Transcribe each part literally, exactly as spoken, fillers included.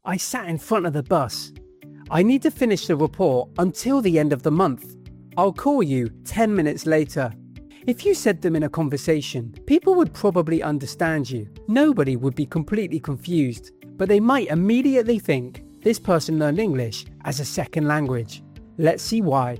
I sat in front of the bus. I need to finish the report until the end of the month. I'll call you ten minutes later. If you said them in a conversation, people would probably understand you. Nobody would be completely confused, but they might immediately think this person learned English as a second language. Let's see why.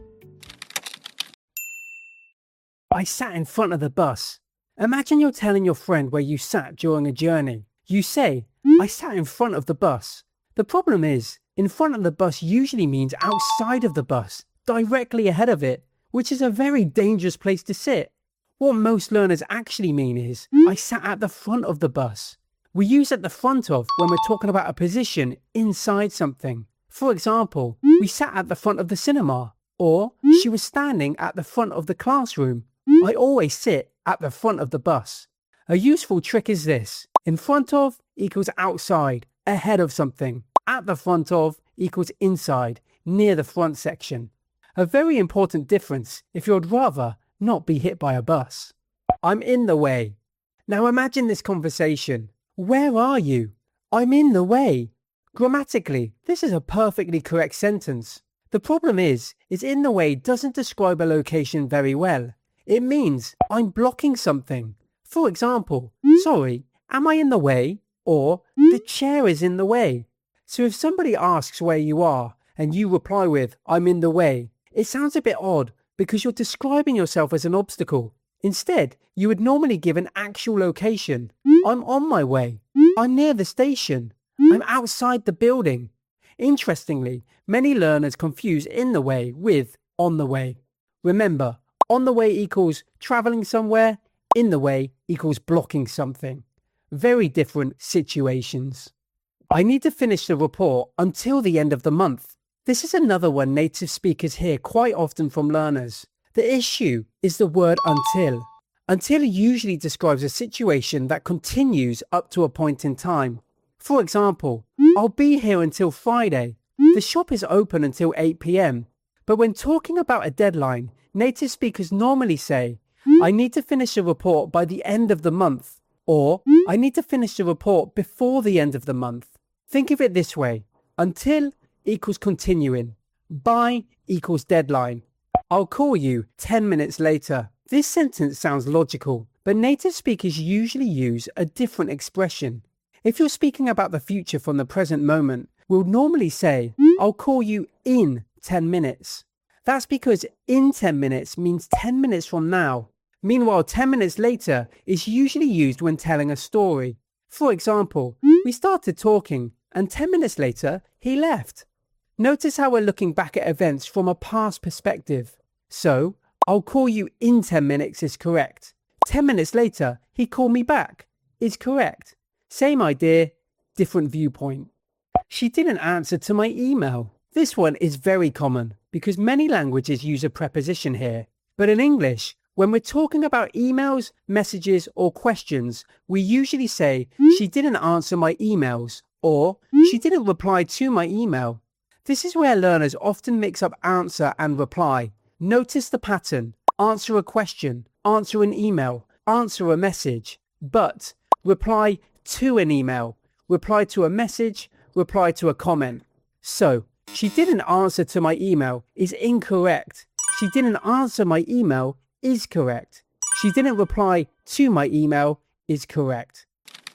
I sat in front of the bus. Imagine you're telling your friend where you sat during a journey. You say, I sat in front of the bus. The problem is, in front of the bus usually means outside of the bus, directly ahead of it, which is a very dangerous place to sit. What most learners actually mean is, I sat at the front of the bus. We use at the front of when we're talking about a position inside something. For example, we sat at the front of the cinema, or she was standing at the front of the classroom. I always sit at the front of the bus. A useful trick is this. In front of equals outside, ahead of something. At the front of equals inside, near the front section. A very important difference if you'd rather not be hit by a bus. I'm in the way. Now imagine this conversation. Where are you? I'm in the way. Grammatically, this is a perfectly correct sentence. The problem is, is in the way doesn't describe a location very well. It means I'm blocking something. For example, sorry, am I in the way? Or the chair is in the way. So if somebody asks where you are and you reply with, I'm in the way, it sounds a bit odd because you're describing yourself as an obstacle. Instead, you would normally give an actual location. I'm on my way. I'm near the station. I'm outside the building. Interestingly, many learners confuse in the way with on the way. Remember, on the way equals traveling somewhere, in the way equals blocking something. Very different situations. I need to finish the report until the end of the month. This is another one native speakers hear quite often from learners. The issue is the word until. Until usually describes a situation that continues up to a point in time. For example, I'll be here until Friday. The shop is open until eight p.m. But when talking about a deadline, native speakers normally say, I need to finish the report by the end of the month. Or, I need to finish the report before the end of the month. Think of it this way. Until equals continuing. By equals deadline. I'll call you ten minutes later. This sentence sounds logical, but native speakers usually use a different expression. If you're speaking about the future from the present moment, we'll normally say, I'll call you in ten minutes. That's because in ten minutes means ten minutes from now. Meanwhile, ten minutes later is usually used when telling a story. For example, we started talking and ten minutes later, he left. Notice how we're looking back at events from a past perspective. So, I'll call you in ten minutes is correct. ten minutes later, he called me back is correct. Same idea, different viewpoint. She didn't answer to my email. This one is very common because many languages use a preposition here. But in English, when we're talking about emails, messages, or questions, we usually say, she didn't answer my emails, or she didn't reply to my email. This is where learners often mix up answer and reply. Notice the pattern. Answer a question, answer an email, answer a message, but reply to an email, reply to a message, reply to a comment. So, she didn't answer to my email is incorrect. She didn't answer my email is correct. She didn't reply to my email is correct.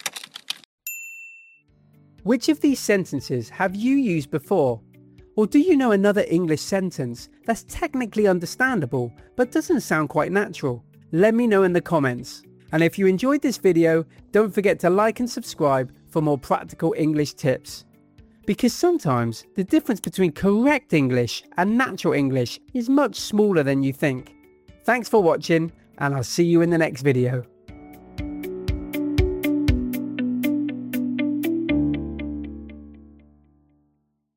Which of these sentences have you used before? Or do you know another English sentence that's technically understandable but doesn't sound quite natural? Let me know in the comments. And if you enjoyed this video, don't forget to like and subscribe for more practical English tips. Because sometimes the difference between correct English and natural English is much smaller than you think. Thanks for watching, and I'll see you in the next video.